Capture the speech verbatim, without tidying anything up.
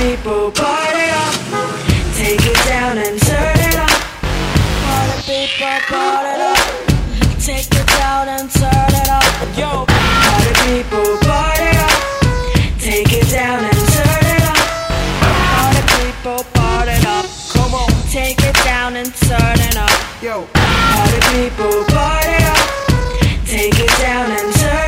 people, party up. Take it down and turn it up. Party people, party up. Take it down and turn it up. Yo, party people, party up. Take it down and turn it up. Party people, party up. Come on, take it down and turn it up. Yo, party people, party up. Take it down and turn it up.